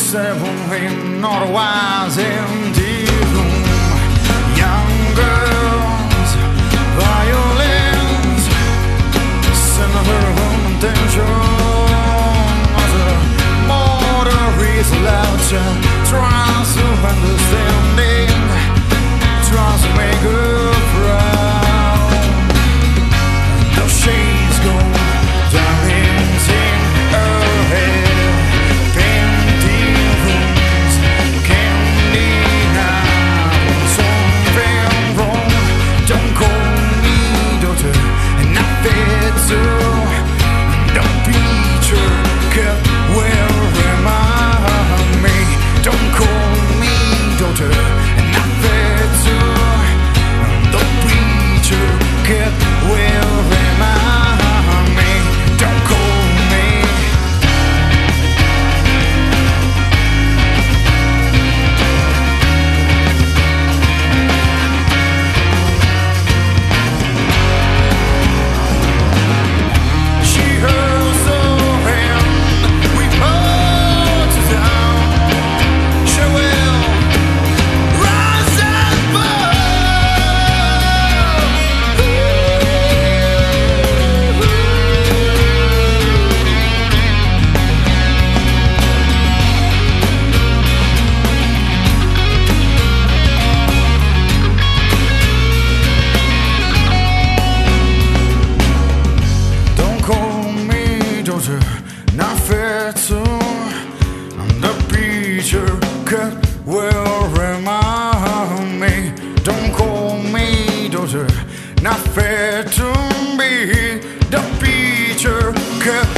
seven otherwise empty room. Young girls, violins, similar intention. As a motor is allowed to tries to understanding, tries to make her proud. The shades go diamonds in her head. Not fair to the picture cut will remind me. Don't call me daughter. Not fair to me. The picture cut